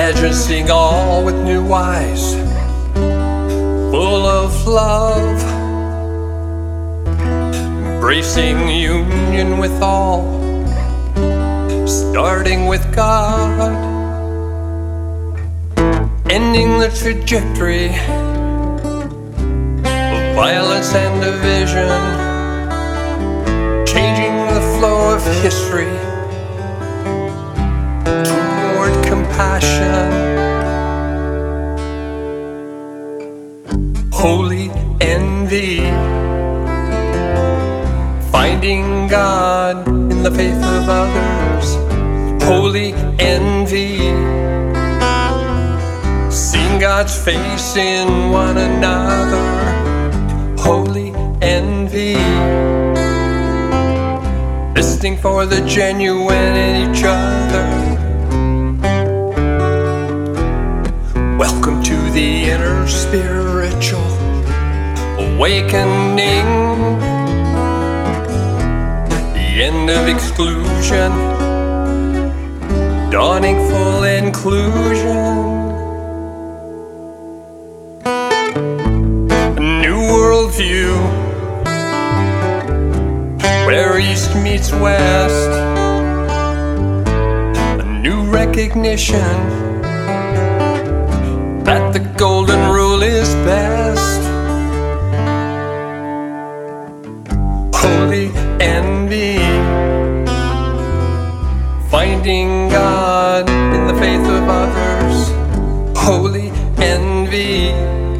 imagine seeing all with new eyes, full of love, embracing union with all, starting with God, ending the trajectory of violence and division, changing the flow of history toward compassion. Holy envy, finding God in the faith of others. Holy envy, seeing God's face in one another. Holy envy, listening for the genuine in each other. Welcome to the inner spiritual awakening, the end of exclusion, dawning full inclusion. A new worldview, where East meets West. A new recognition that the golden rule is best. Holy envy, finding God in the faith of others. Holy envy,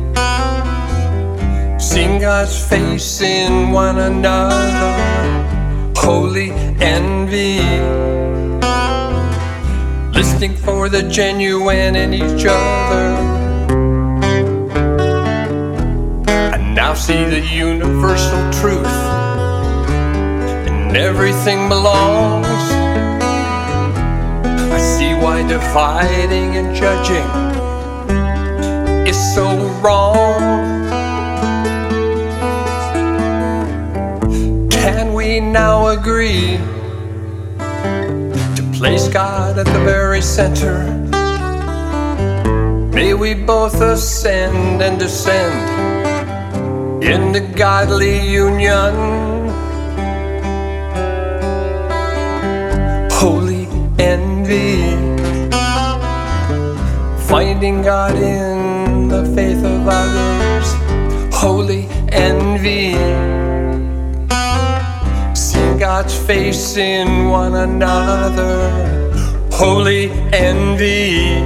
seeing God's face in one another. Holy envy, listening for the genuine in each other. I now see the universal truth, and everything belongs. I see why dividing and judging is so wrong. Can we now agree to place God at the very center? May we both ascend and descend into godly union. Holy envy, finding God in the faith of others. Holy envy, seeing God's face in one another. Holy envy,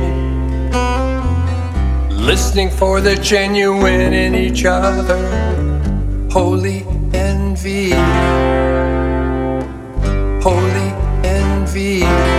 listening for the genuine in each other. Holy envy, holy envy.